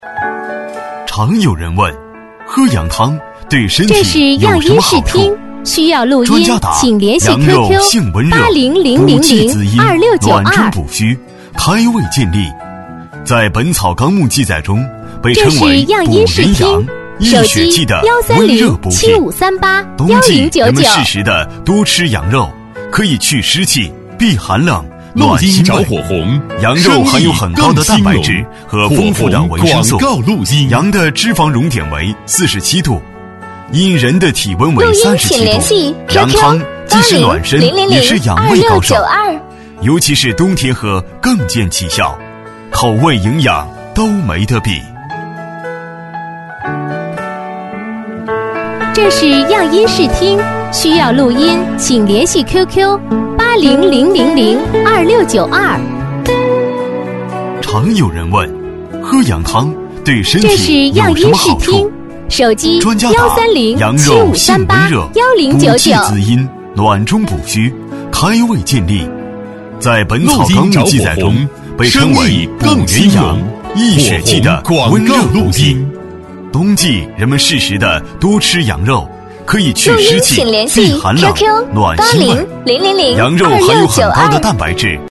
常有人问，喝羊汤对身这是体有样音什么好试听处？， 需要录音专家答： 请联系羊肉 QQ 性温热， 80000 补气滋阴，暖中 2692。 补虚，开胃健力。在《本草纲目》记载中，被这是称为补样音试人阳听，、 益手机血气的温热补品。 1307538 冬季人们适 1099。 时的多吃羊肉，可以去湿气、避寒冷、 录音着暖心胃。 火红， 羊肉含有很高的蛋白质和丰富的维生素。 广告录音， 羊的脂肪熔点为47度，因人的体温为录音请联 37 系度。羊汤既是暖身，也是养胃高手， 8000002692。 尤其是冬天喝更见奇效，口味营养都没得比。 这是样音试听，需要录音请联系 QQ 800002692。 常有人问，喝羊汤对身这是体有什样音么好处试听？，手机专家答：羊肉性温热， 1307538 补气 1099。 滋阴，暖中补虚，开胃健力。在《本草纲目》记载中，被称为补元阳、益血气的温热补品。冬季人们适时的多吃羊肉，可以去录音湿气、 请联系避寒冷、 QQ 暖心胃。 800002692。 羊肉含有很高的蛋白质